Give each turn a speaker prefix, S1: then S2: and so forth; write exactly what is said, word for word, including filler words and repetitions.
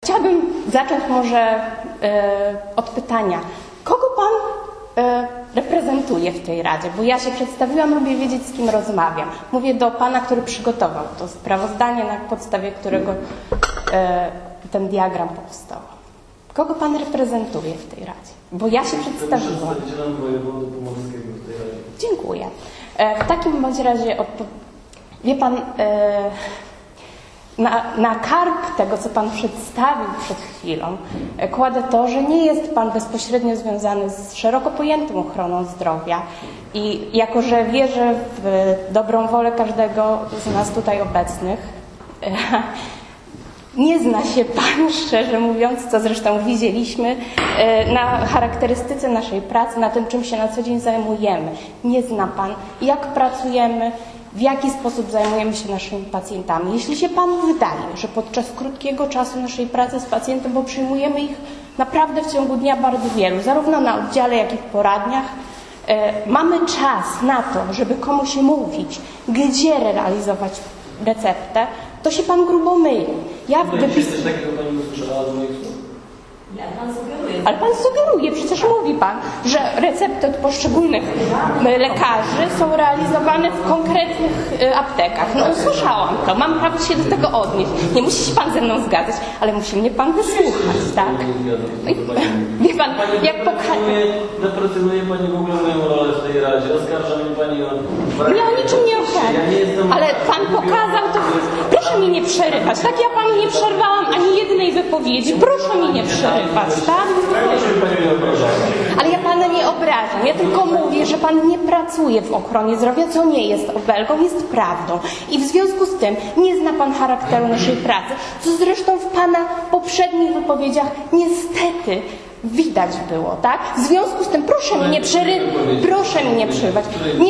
S1: chciałabym zacząć może e, od pytania, kogo Pan e, reprezentuje w tej Radzie? Bo ja się przedstawiłam, lubię wiedzieć, z kim rozmawiam. Mówię do Pana, który przygotował to sprawozdanie, na podstawie którego e, ten diagram powstał. Kogo Pan reprezentuje w tej Radzie? Bo ja się przedstawiłam.
S2: Przedstawicielem wojewody pomorskiego w tej Radzie.
S1: Dziękuję. E, w takim bądź razie, odpo... wie Pan, e, na, na karb tego, co Pan przedstawił przed chwilą, e, kładę to, że nie jest Pan bezpośrednio związany z szeroko pojętą ochroną zdrowia i jako, że wierzę w dobrą wolę każdego z nas tutaj obecnych, e, nie zna się Pan, szczerze mówiąc, co zresztą widzieliśmy, na charakterystyce naszej pracy, na tym, czym się na co dzień zajmujemy. Nie zna Pan, jak pracujemy, w jaki sposób zajmujemy się naszymi pacjentami. Jeśli się Panu wydaje, że podczas krótkiego czasu naszej pracy z pacjentem, bo przyjmujemy ich naprawdę w ciągu dnia bardzo wielu, zarówno na oddziale, jak i w poradniach, mamy czas na to, żeby komuś mówić, gdzie realizować receptę, to się Pan grubo myli. Ja
S2: No
S1: wypis...
S2: coś takiego Pani usłyszała z moich słów?
S3: Ja Pan sugeruje.
S1: Ale Pan sugeruje, przecież mówi Pan, że recepty od poszczególnych lekarzy są realizowane w konkretnych aptekach. No słyszałam to, mam prawo się do tego odnieść. Nie musi się Pan ze mną zgadzać, ale musi mnie Pan wysłuchać, tak? Wie Pan, jak pokaże...
S2: Deprecjonuje Pani w ogóle moją rolę w tej Radzie, oskarża mnie Pani o...
S1: Ja o niczym nie oskarżam, ale Pan pokazał to... Proszę mi nie przerywać, tak? Ja Pani nie przerwałam ani jednej wypowiedzi. Proszę mi nie przerywać, tak? Ale ja Pana nie obrażam. Ja tylko mówię, że Pan nie pracuje w ochronie zdrowia, co nie jest obelgą, jest prawdą. I w związku z tym nie zna Pan charakteru naszej pracy, co zresztą w Pana poprzednich wypowiedziach niestety widać było, tak? W związku z tym proszę mi nie przerywać, proszę mi nie przerywać. Nie